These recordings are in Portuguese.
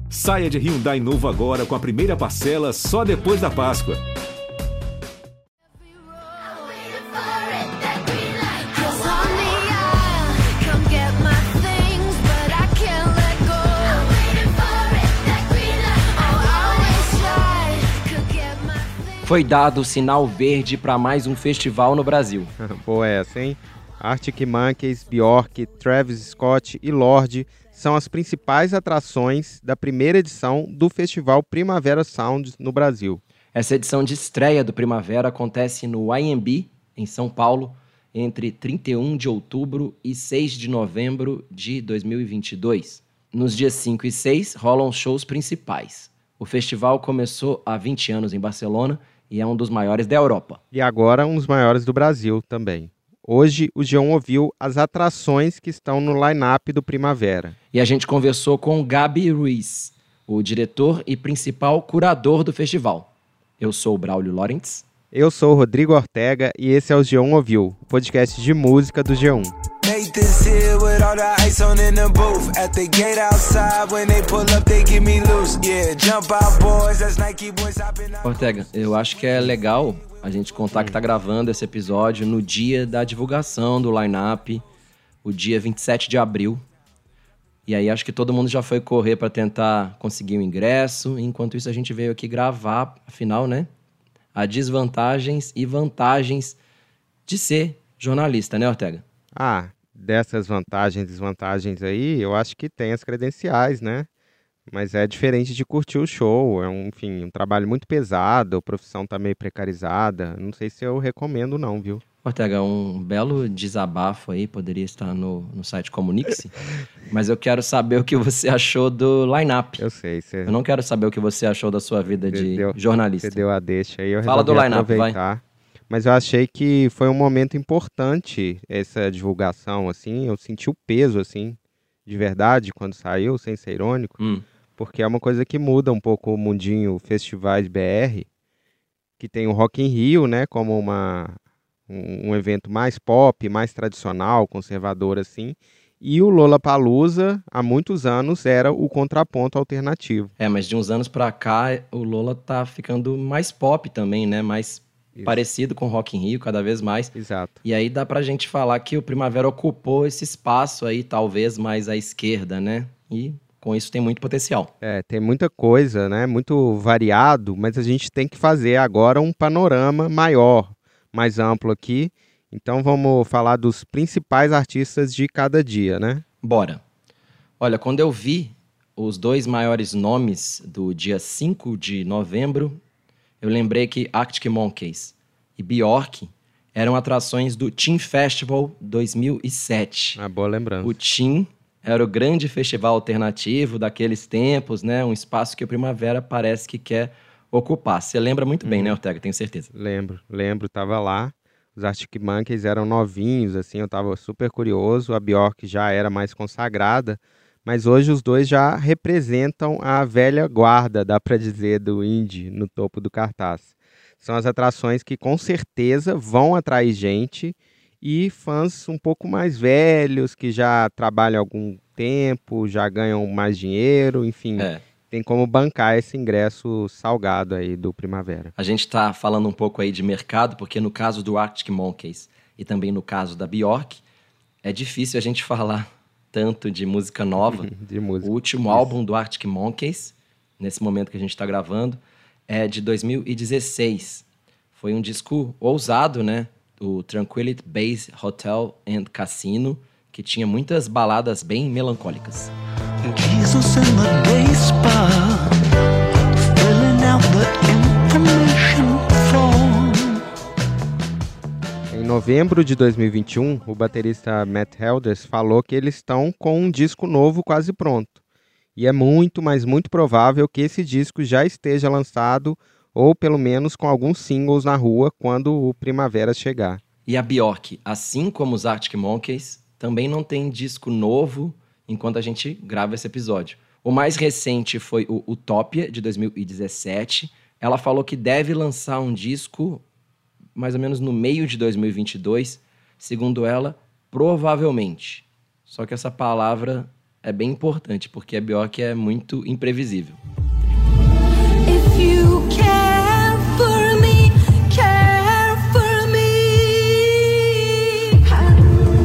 Saia de Hyundai novo agora com a primeira parcela só depois da Páscoa. Foi dado o sinal verde para mais um festival no Brasil. Boa essa, hein? Arctic Monkeys, Bjork, Travis Scott e Lorde são as principais atrações da primeira edição do Festival Primavera Sound no Brasil. Essa edição de estreia do Primavera acontece no IMB, em São Paulo, entre 31 de outubro e 6 de novembro de 2022. Nos dias 5 e 6 rolam os shows principais. O festival começou há 20 anos em Barcelona e é um dos maiores da Europa. E agora um dos maiores do Brasil também. Hoje o G1 ouviu as atrações que estão no line-up do Primavera. E a gente conversou com o Gabi Ruiz, o diretor e principal curador do festival. Eu sou o Braulio Lorentz. Eu sou o Rodrigo Ortega e esse é o G1 Ouviu, o podcast de música do G1. Ortega, eu acho que é legal a gente contar que tá gravando esse episódio no dia da divulgação do line-up, o dia 27 de abril. E aí acho que todo mundo já foi correr para tentar conseguir o ingresso. Enquanto isso a gente veio aqui gravar, afinal, né? As desvantagens e vantagens de ser jornalista, né, Ortega? Dessas vantagens e desvantagens aí, eu acho que tem as credenciais, né? Mas é diferente de curtir o show, é um trabalho muito pesado, a profissão tá meio precarizada, não sei se eu recomendo não, viu? Ortega, um belo desabafo aí, poderia estar no site Comunique-se, mas eu quero saber o que você achou do line-up. Eu sei. Eu não quero saber o que você achou da sua vida de jornalista. Você deu a deixa aí, eu Fala do resolvi line-up, aproveitar. Mas eu achei que foi um momento importante essa divulgação, assim, eu senti o peso, assim, de verdade, quando saiu, sem ser irônico, porque é uma coisa que muda um pouco o mundinho festivais BR, que tem o Rock in Rio, né, como um evento mais pop, mais tradicional, conservador, assim, e o Lollapalooza, há muitos anos, era o contraponto alternativo. Mas de uns anos pra cá, o Lola tá ficando mais pop também, né, mais parecido com o Rock in Rio, cada vez mais. Exato. E aí dá pra gente falar que o Primavera ocupou esse espaço aí, talvez mais à esquerda, né? E com isso tem muito potencial. Tem muita coisa, né? Muito variado, mas a gente tem que fazer agora um panorama maior, mais amplo aqui. Então vamos falar dos principais artistas de cada dia, né? Bora. Olha, quando eu vi os dois maiores nomes do dia 5 de novembro, eu lembrei que Arctic Monkeys e Bjork eram atrações do Teen Festival 2007. Boa lembrança. O Teen era o grande festival alternativo daqueles tempos, né? Um espaço que o Primavera parece que quer ocupar. Você lembra muito bem, né, Ortega? Tenho certeza. Lembro, tava lá. Os Arctic Monkeys eram novinhos, assim, eu tava super curioso. A Bjork já era mais consagrada, mas hoje os dois já representam a velha guarda, dá pra dizer, do indie no topo do cartaz. São as atrações que com certeza vão atrair gente e fãs um pouco mais velhos, que já trabalham há algum tempo, já ganham mais dinheiro, enfim. Tem como bancar esse ingresso salgado aí do Primavera. A gente tá falando um pouco aí de mercado, porque no caso do Arctic Monkeys e também no caso da Bjork, é difícil a gente falar tanto de música nova. De música. O último álbum do Arctic Monkeys, nesse momento que a gente está gravando, é de 2016. Foi um disco ousado, né? O Tranquility Base Hotel and Casino, que tinha muitas baladas bem melancólicas. Jesus in the day spa, filling out the information form. Em novembro de 2021, o baterista Matt Helders falou que eles estão com um disco novo quase pronto. E é muito, mas muito provável que esse disco já esteja lançado, ou pelo menos com alguns singles na rua, quando o Primavera chegar. E a Bjork, assim como os Arctic Monkeys, também não tem disco novo enquanto a gente grava esse episódio. O mais recente foi o Utopia, de 2017. Ela falou que deve lançar um disco mais ou menos no meio de 2022, segundo ela, provavelmente. Só que essa palavra é bem importante, porque a Björk é muito imprevisível. If you care for me, care for me. Care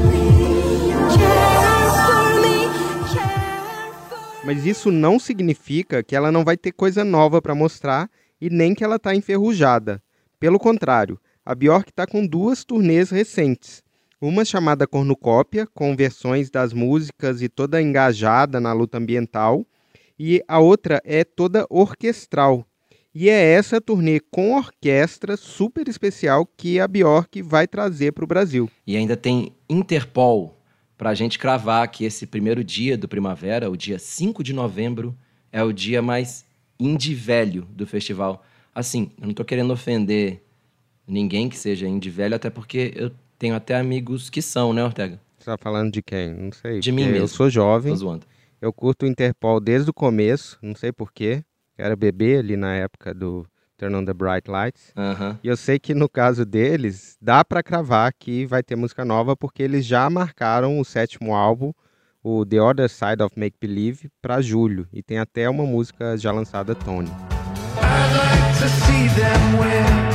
for me, care for me. Mas isso não significa que ela não vai ter coisa nova para mostrar e nem que ela está enferrujada. Pelo contrário, a Björk está com 2 turnês recentes. Uma chamada Cornucópia, com versões das músicas e toda engajada na luta ambiental, e a outra é toda orquestral. E é essa turnê com orquestra super especial que a Björk vai trazer para o Brasil. E ainda tem Interpol, para a gente cravar que esse primeiro dia do Primavera, o dia 5 de novembro, é o dia mais indie velho do festival. Assim, eu não tô querendo ofender ninguém que seja indie velho, até porque eu tenho até amigos que são, né, Ortega? Você tá falando de quem? Não sei. De mim porque mesmo. Eu sou jovem, Tô zoando. eu curto o Interpol desde o começo, não sei porquê. Era bebê ali na época do Turn on the Bright Lights. Aham. E eu sei que no caso deles, dá pra cravar que vai ter música nova, porque eles já marcaram o 7º álbum, o The Other Side of Make Believe, pra julho. E tem até uma música já lançada, Tony. I'd like to see them win.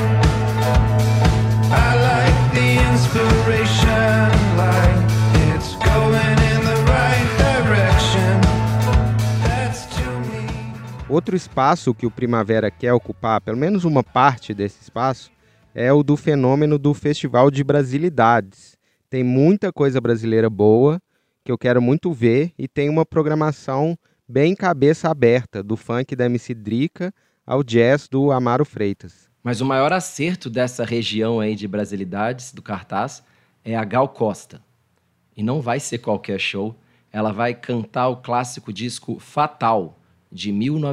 I like the inspiration, like it's going in the right direction. That's to me. Outro espaço que o Primavera quer ocupar, pelo menos uma parte desse espaço, é o do fenômeno do Festival de Brasilidades. Tem muita coisa brasileira boa que eu quero muito ver e tem uma programação bem cabeça aberta, do funk da MC Drica ao jazz do Amaro Freitas. Mas o maior acerto dessa região aí de brasilidades, do cartaz, é a Gal Costa. E não vai ser qualquer show. Ela vai cantar o clássico disco Fatal, de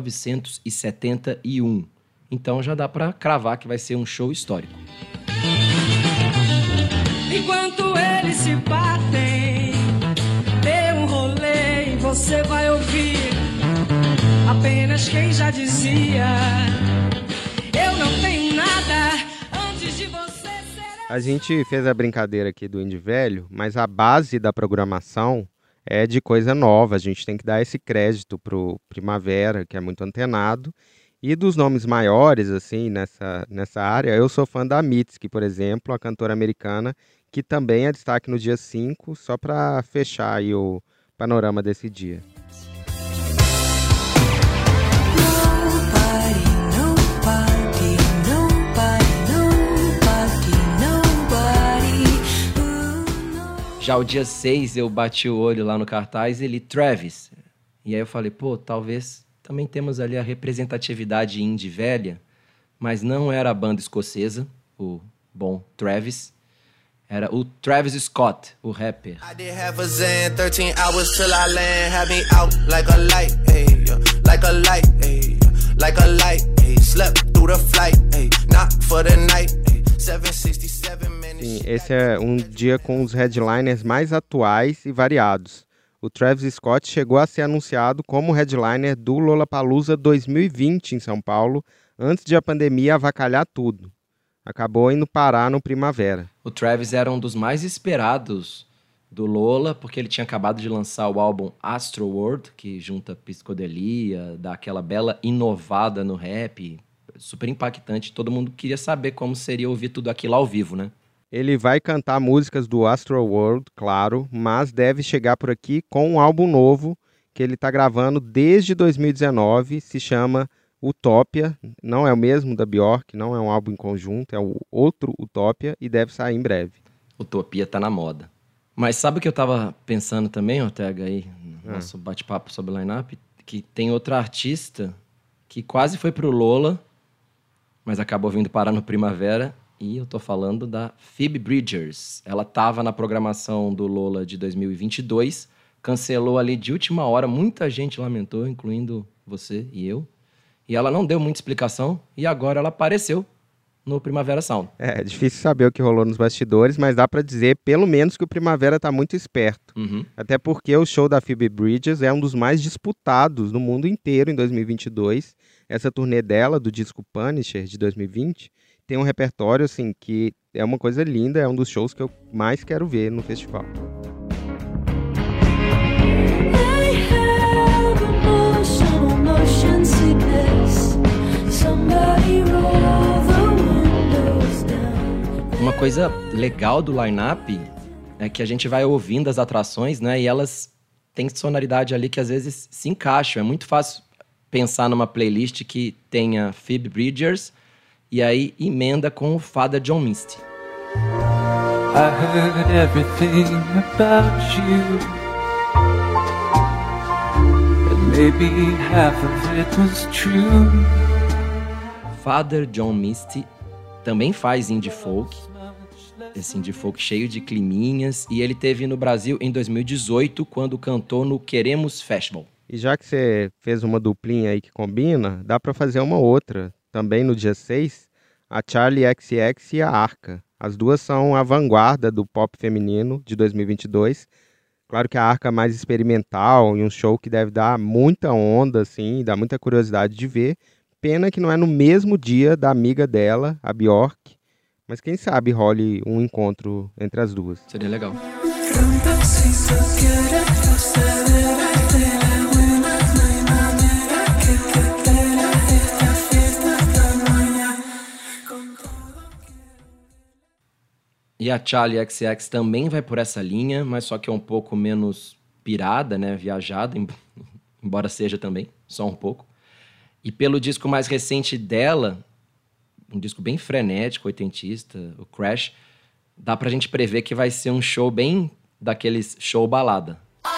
1971. Então já dá pra cravar que vai ser um show histórico. Enquanto eles se batem, dê um rolê e você vai ouvir apenas quem já dizia: eu não tenho nada antes de você ser. A gente fez a brincadeira aqui do Indie Velho, mas a base da programação é de coisa nova. A gente tem que dar esse crédito pro Primavera, que é muito antenado. E dos nomes maiores, assim, nessa área, eu sou fã da Mitski, por exemplo, a cantora americana, que também é destaque no dia 5, só para fechar aí o panorama desse dia. Já o dia 6 eu bati o olho lá no cartaz e li Travis. E aí eu falei, pô, talvez também temos ali a representatividade indie velha, mas não era a banda escocesa, o bom Travis. Era o Travis Scott, o rapper. I did have a zen, 13 hours till I land. Had me out like a light, ayy, like a light, ayy, like a light, ayy. Slept through the flight, ayy, not for the night, ayy. 767 minutes. Sim, esse é um dia com os headliners mais atuais e variados. O Travis Scott chegou a ser anunciado como headliner do Lollapalooza 2020 em São Paulo, antes de a pandemia avacalhar tudo. Acabou indo parar no Primavera. O Travis era um dos mais esperados do Lolla, porque ele tinha acabado de lançar o álbum Astroworld, que junta psicodelia, dá aquela bela inovada no rap, super impactante. Todo mundo queria saber como seria ouvir tudo aquilo ao vivo, né? Ele vai cantar músicas do Astroworld, claro, mas deve chegar por aqui com um álbum novo que ele está gravando desde 2019, se chama Utopia. Não é o mesmo da Björk, não é um álbum em conjunto, é o outro Utopia e deve sair em breve. Utopia tá na moda. Mas sabe o que eu tava pensando também, Ortega, aí, no nosso bate-papo sobre o line-up? Que tem outra artista que quase foi pro Lolla, mas acabou vindo parar no Primavera. E eu tô falando da Phoebe Bridgers. Ela tava na programação do Lolla de 2022, cancelou ali de última hora, muita gente lamentou, incluindo você e eu. E ela não deu muita explicação e agora ela apareceu no Primavera Sound. É difícil saber o que rolou nos bastidores, mas dá pra dizer pelo menos que o Primavera tá muito esperto. Até porque o show da Phoebe Bridgers é um dos mais disputados no mundo inteiro em 2022. Essa turnê dela, do disco Punisher, de 2020, tem um repertório assim que é uma coisa linda, é um dos shows que eu mais quero ver no festival. Hey, coisa legal do line-up é que a gente vai ouvindo as atrações, né? E elas têm sonoridade ali que às vezes se encaixam. É muito fácil pensar numa playlist que tenha Phoebe Bridgers e aí emenda com o Father John Misty. I heard everything about you, and maybe half of it was true. Father John Misty também faz indie folk, esse indie folk cheio de climinhas, e ele teve no Brasil em 2018, quando cantou no Queremos Festival. E já que você fez uma duplinha aí que combina, dá pra fazer uma outra, também no dia 6, a Charli XCX e a Arca. As duas são a vanguarda do pop feminino de 2022. Claro que a Arca é mais experimental e um show que deve dar muita onda, assim, dá muita curiosidade de ver. Pena que não é no mesmo dia da amiga dela, a Bjork, mas quem sabe role um encontro entre as duas. Seria legal. E a Charli XCX também vai por essa linha, mas só que é um pouco menos pirada, né? Viajada, embora seja também, só um pouco. E pelo disco mais recente dela, um disco bem frenético, oitentista, o Crash, dá pra gente prever que vai ser um show bem daqueles show balada.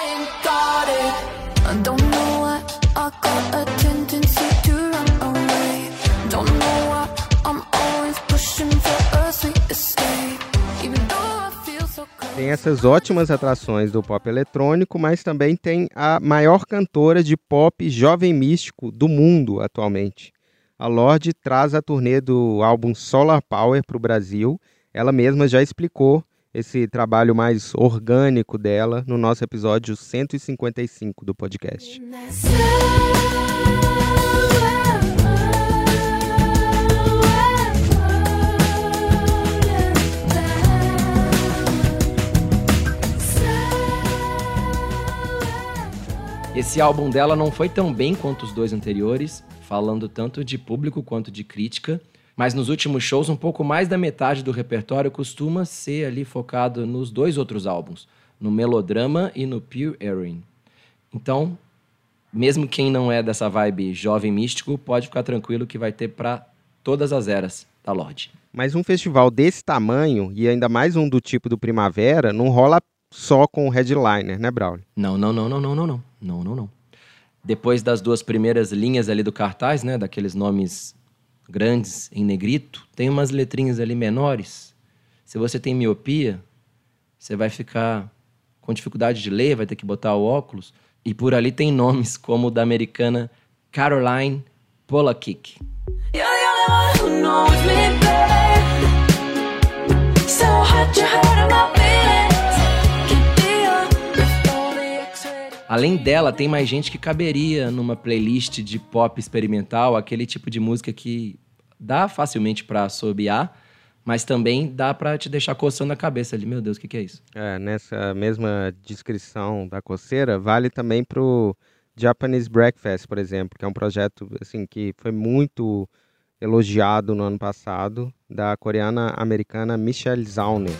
Tem essas ótimas atrações do pop eletrônico, mas também tem a maior cantora de pop jovem místico do mundo atualmente. A Lorde traz a turnê do álbum Solar Power para o Brasil. Ela mesma já explicou esse trabalho mais orgânico dela no nosso episódio 155 do podcast. Esse álbum dela não foi tão bem quanto os dois anteriores, falando tanto de público quanto de crítica, mas nos últimos shows um pouco mais da metade do repertório costuma ser ali focado nos dois outros álbuns, no Melodrama e no Pure Erin. Então, mesmo quem não é dessa vibe jovem místico, pode ficar tranquilo que vai ter para todas as eras da Lorde. Mas um festival desse tamanho, e ainda mais um do tipo do Primavera, não rola só com o headliner, né, Braulio? Não. Depois das duas primeiras linhas ali do cartaz, né, daqueles nomes grandes em negrito, tem umas letrinhas ali menores. Se você tem miopia, você vai ficar com dificuldade de ler, vai ter que botar o óculos. E por ali tem nomes como o da americana Caroline Polachek. Além dela, tem mais gente que caberia numa playlist de pop experimental, aquele tipo de música que dá facilmente pra assobiar, mas também dá pra te deixar coçando a cabeça ali. Meu Deus, o que é isso? Nessa mesma descrição da coceira, vale também pro Japanese Breakfast, por exemplo, que é um projeto assim, que foi muito elogiado no ano passado, da coreana-americana Michelle Zauner.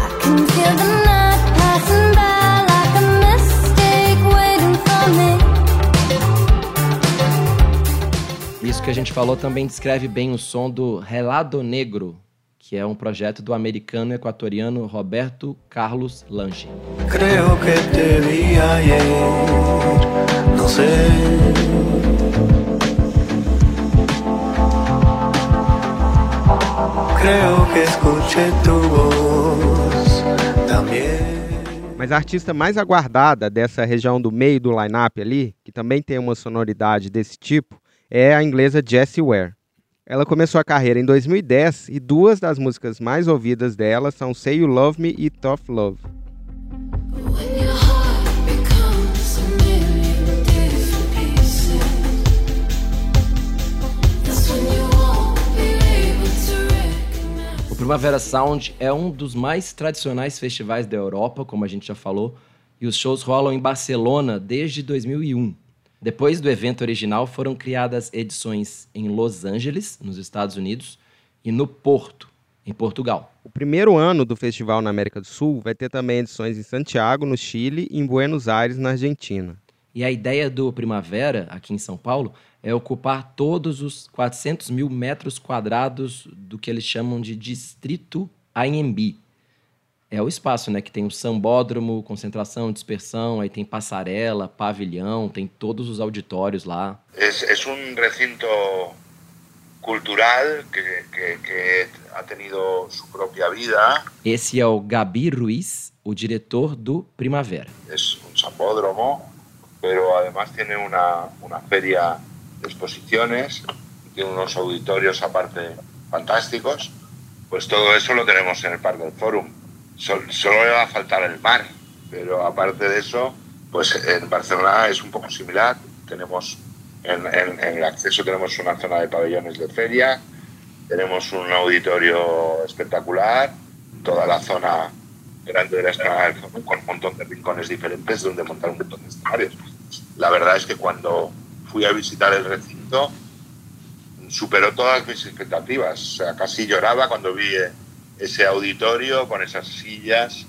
Isso que a gente falou também descreve bem o som do Helado Negro, que é um projeto do americano equatoriano Roberto Carlos Lange. Creo que te vi ayer, no sé. Creo que escuché tu voz también. Mas a artista mais aguardada dessa região do meio do line-up ali, que também tem uma sonoridade desse tipo, é a inglesa Jessie Ware. Ela começou a carreira em 2010 e duas das músicas mais ouvidas dela são Say You Love Me e Tough Love. O Primavera Sound é um dos mais tradicionais festivais da Europa, como a gente já falou, e os shows rolam em Barcelona desde 2001. Depois do evento original, foram criadas edições em Los Angeles, nos Estados Unidos, e no Porto, em Portugal. O primeiro ano do festival na América do Sul vai ter também edições em Santiago, no Chile, e em Buenos Aires, na Argentina. E a ideia do Primavera, aqui em São Paulo, é ocupar todos os 400 mil metros quadrados do que eles chamam de Distrito Anhembi. É o espaço, né, que tem o sambódromo, concentração, dispersão, aí tem passarela, pavilhão, tem todos os auditórios lá. Es un recinto cultural que ha tenido su propia vida. Esse é o Gabi Ruiz, o diretor do Primavera. Es un sambódromo, pero además tiene una feria de exposiciones, tiene unos auditorios aparte fantásticos. Pues todo eso lo tenemos en el Parc del Fòrum. Solo le va a faltar el mar, pero aparte de eso, pues en Barcelona es un poco similar. Tenemos en el acceso tenemos una zona de pabellones de feria, tenemos un auditorio espectacular, toda la zona grande de la Esplanada del Fòrum con un montón de rincones diferentes donde montar un montón de escenarios. La verdad es que cuando fui a visitar el recinto superó todas mis expectativas. O sea, casi lloraba cuando vi ese auditorio con esas sillas,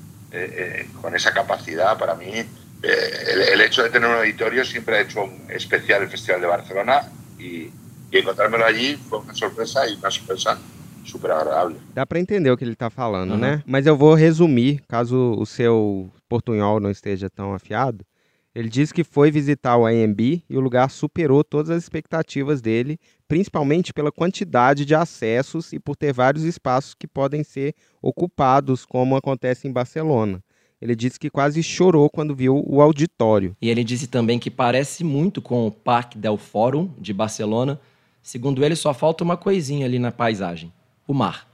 con esa capacidad. Para mí, el hecho de tener un auditorio siempre ha hecho un especial el Festival de Barcelona y encontrármelo allí fue una sorpresa y una sorpresa super agradável. Dá para entender o que ele está falando, né? Mas eu vou resumir, caso o seu portunhol não esteja tão afiado. Ele disse que foi visitar o AMB e o lugar superou todas as expectativas dele, principalmente pela quantidade de acessos e por ter vários espaços que podem ser ocupados, como acontece em Barcelona. Ele disse que quase chorou quando viu o auditório. E ele disse também que parece muito com o Parc del Fòrum de Barcelona. Segundo ele, só falta uma coisinha ali na paisagem: o mar.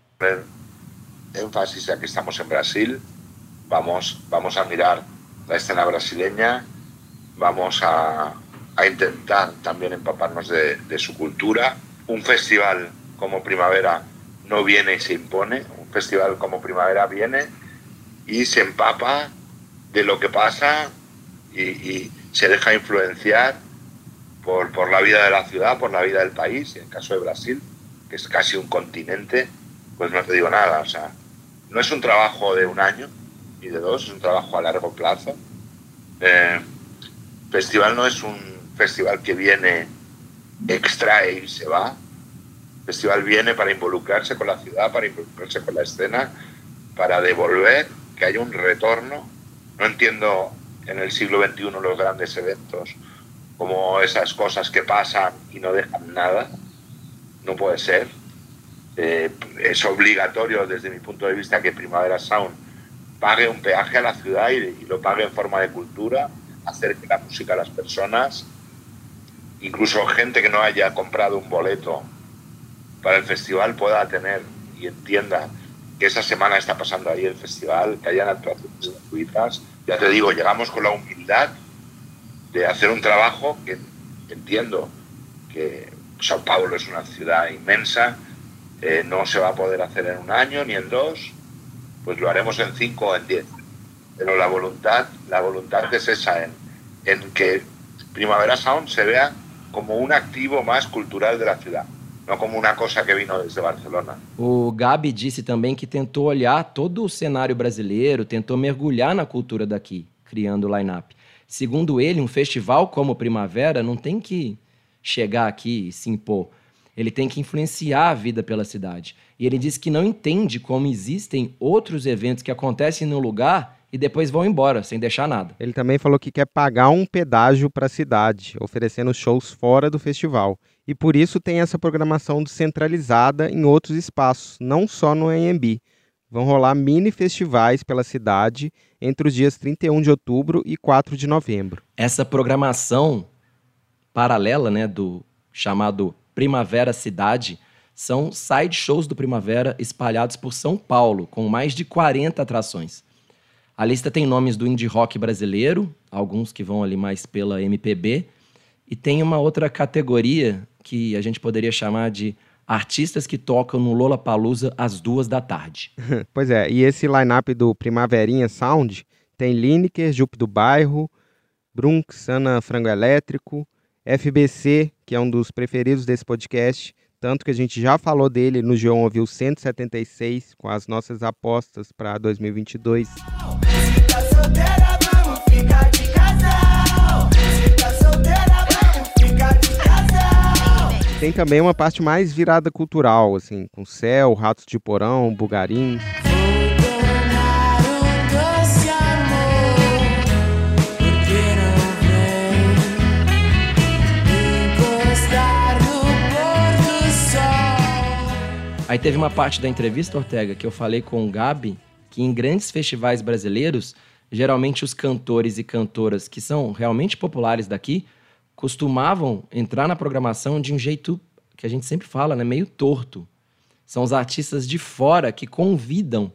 Énfasis ya que estamos en Brasil, vamos a mirar la escena brasileña, vamos a intentar también empaparnos de su cultura. Un festival como Primavera no viene y se impone, un festival como Primavera viene y se empapa de lo que pasa y se deja influenciar por la vida de la ciudad, por la vida del país. En el caso de Brasil, que es casi un continente, pues no te digo nada. O sea, no es un trabajo de un año ni de dos, es un trabajo a largo plazo. Festival no es un festival que viene, extrae y se va. Festival viene para involucrarse con la ciudad, para involucrarse con la escena, para devolver, que haya un retorno. No entiendo en el siglo XXI los grandes eventos como esas cosas que pasan y no dejan nada. No puede ser. Es obligatorio desde mi punto de vista que Primavera Sound pague un peaje a la ciudad y lo pague en forma de cultura, acerque la música a las personas, incluso gente que no haya comprado un boleto para el festival pueda tener y entienda que esa semana está pasando ahí el festival, que hayan actuaciones gratuitas. Ya te digo, llegamos con la humildad de hacer un trabajo que entiendo que Sao Paulo es una ciudad inmensa, no se va a poder hacer en un año ni en dos, pues lo haremos en 5 o en 10. Pero la voluntad es esa, en que Primavera Sound se vea como un activo más cultural de la ciudad, não como uma coisa que vino desde Barcelona. O Gabi disse também que tentou olhar todo o cenário brasileiro, tentou mergulhar na cultura daqui, criando o line-up. Segundo ele, um festival como Primavera não tem que chegar aqui e se impor. Ele tem que influenciar a vida pela cidade. E ele disse que não entende como existem outros eventos que acontecem no lugar e depois vão embora, sem deixar nada. Ele também falou que quer pagar um pedágio para a cidade, oferecendo shows fora do festival. E por isso tem essa programação descentralizada em outros espaços, não só no AMB. Vão rolar mini festivais pela cidade entre os dias 31 de outubro e 4 de novembro. Essa programação paralela, né, do chamado Primavera Cidade, são side shows do Primavera espalhados por São Paulo, com mais de 40 atrações. A lista tem nomes do indie rock brasileiro, alguns que vão ali mais pela MPB, e tem uma outra categoria que a gente poderia chamar de artistas que tocam no Lollapalooza às 14h. Pois é, e esse line-up do Primaverinha Sound tem Lineker, Jupe do Bairro, Brunx, Ana Frango Elétrico, FBC, que é um dos preferidos desse podcast, tanto que a gente já falou dele no G1 Ouviu 176, com as nossas apostas para 2022. Se tá solteira, vamos ficar de casal. Se tá solteira, vamos ficar de casal. Tem também uma parte mais virada cultural, assim, com Céu, Ratos de Porão, Bugarins. Aí teve uma parte da entrevista, Ortega, que eu falei com o Gabi, que em grandes festivais brasileiros, geralmente os cantores e cantoras que são realmente populares daqui costumavam entrar na programação de um jeito que a gente sempre fala, né, meio torto. São os artistas de fora que convidam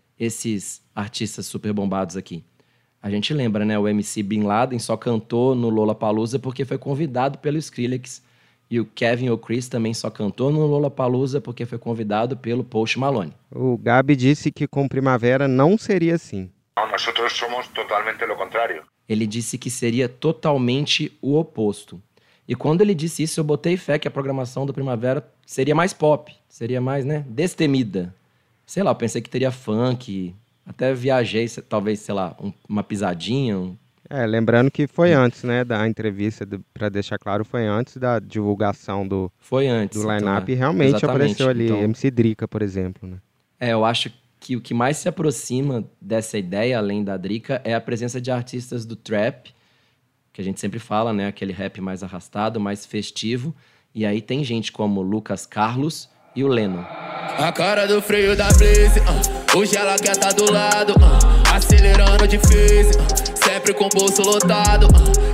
esses artistas super bombados aqui. A gente lembra, né, o MC Bin Laden só cantou no Lollapalooza porque foi convidado pelo Skrillex. E o Kevin O'Chris também só cantou no Lollapalooza porque foi convidado pelo Post Malone. O Gabi disse que com Primavera não seria assim. Nós somos totalmente lo contrário. Ele disse que seria totalmente o oposto. E quando ele disse isso, eu botei fé que a programação do Primavera seria mais pop, seria mais, né, destemida. Sei lá, eu pensei que teria funk, até viajei, talvez, sei lá, uma pisadinha, Lembrando que foi antes, né, da entrevista, para deixar claro, foi antes da divulgação do line-up, e realmente apareceu ali MC Drica, por exemplo, né? Eu acho que o que mais se aproxima dessa ideia, além da Drica, é a presença de artistas do trap, que a gente sempre fala, né, aquele rap mais arrastado, mais festivo, e aí tem gente como Lucas Carlos e o Leno. A cara do freio da Blaze, hoje ela quer tá do lado, acelerando difícil, sempre com o bolso lotado,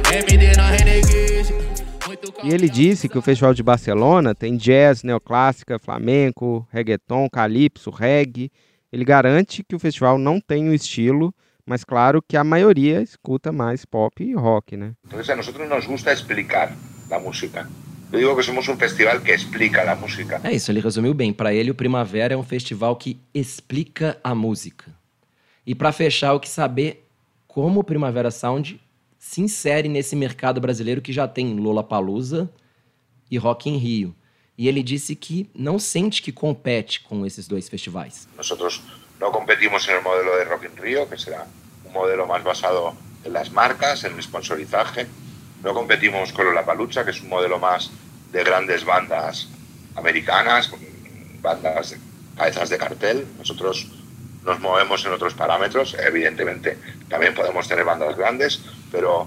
MD na Renegade. E ele disse que o Festival de Barcelona tem jazz, neoclássica, flamenco, reggaeton, calypso, reggae. Ele garante que o festival não tem um estilo, mas claro que a maioria escuta mais pop e rock, né? Então, a nós nos gusta explicar a música. Eu digo que somos um festival que explica a música. É isso, ele resumiu bem. Para ele, o Primavera é um festival que explica a música. E para fechar, eu quis saber como o Primavera Sound se insere nesse mercado brasileiro que já tem Lollapalooza e Rock in Rio. E ele disse que não sente que compete com esses dois festivais. Nós não competimos no modelo de Rock in Rio, que será um modelo mais basado em las marcas, en sponsorizaje. No competimos con Lollapalooza, que es un modelo más de grandes bandas americanas, bandas de cabezas de cartel. Nosotros nos movemos en otros parámetros. Evidentemente, también podemos tener bandas grandes, pero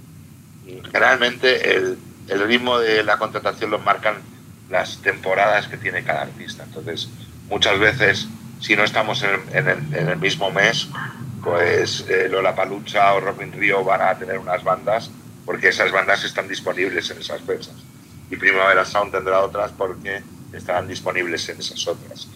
generalmente el ritmo de la contratación lo marcan las temporadas que tiene cada artista. Entonces, muchas veces, si no estamos en el mismo mes, pues Lollapalooza o Rock in Rio van a tener unas bandas porque esas bandas están disponibles en esas fechas. Y Primavera Sound tendrá otras porque estarán disponibles en esas otras.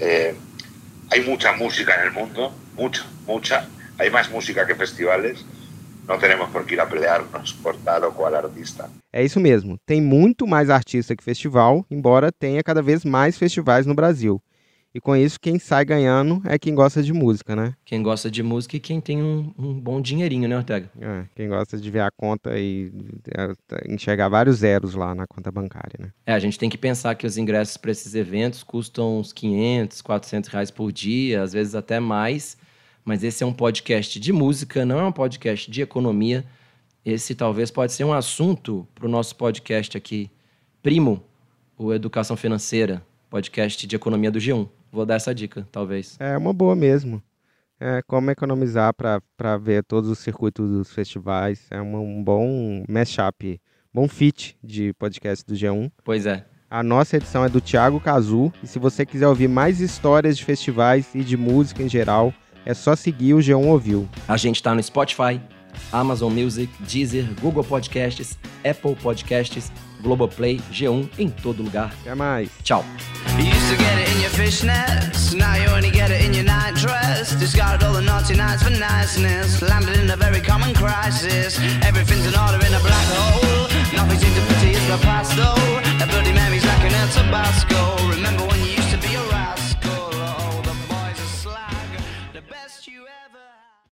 Hay mucha música en el mundo, mucha. Hay más música que festivales. Não temos por que ir a pelearnos por tal ou qual artista. É isso mesmo. Tem muito mais artista que festival, embora tenha cada vez mais festivais no Brasil. E com isso, quem sai ganhando é quem gosta de música, né? Quem gosta de música e quem tem um bom dinheirinho, né, Ortega? Quem gosta de ver a conta e enxergar vários zeros lá na conta bancária, né? A gente tem que pensar que os ingressos para esses eventos custam uns 500, 400 reais por dia, às vezes até mais. Mas esse é um podcast de música, não é um podcast de economia. Esse talvez pode ser um assunto para o nosso podcast aqui, primo, o Educação Financeira, podcast de economia do G1. Vou dar essa dica, talvez. É uma boa mesmo. Como economizar para ver todos os circuitos dos festivais. É um bom mashup, bom fit de podcast do G1. Pois é. A nossa edição é do Thiago Cazu. E se você quiser ouvir mais histórias de festivais e de música em geral, é só seguir o G1 Ouviu. A gente tá no Spotify, Amazon Music, Deezer, Google Podcasts, Apple Podcasts, Globoplay, G1, em todo lugar. Até mais. Tchau. You used to get it in your fishnets, now you only get it in your night dress. Discarded all the naughty nights for niceness, landed in a very common crisis. Everything's in order in a black hole, nothing seems to pity is the past though. A bloody memory's like an El Tabasco.